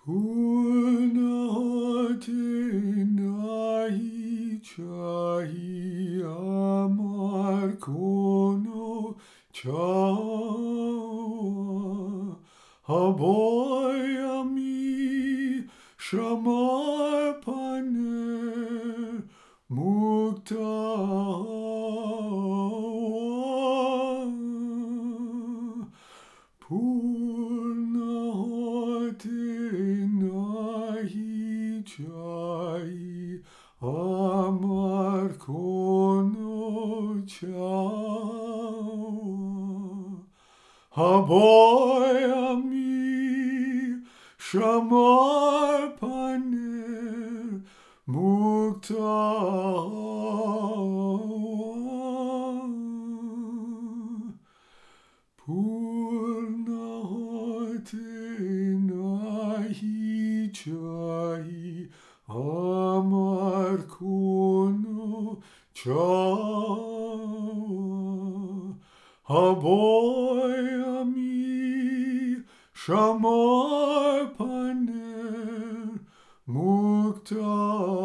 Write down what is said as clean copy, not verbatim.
Purnate nahi chahi amar kono chawa. Haboy ami shamar paner mukta. Purna hote nahi chai amar kono chawa. Haboy ami shamar paner mukta. Purna hote nahi chai amar kono chawa. Haboy ami shamar paner mukta.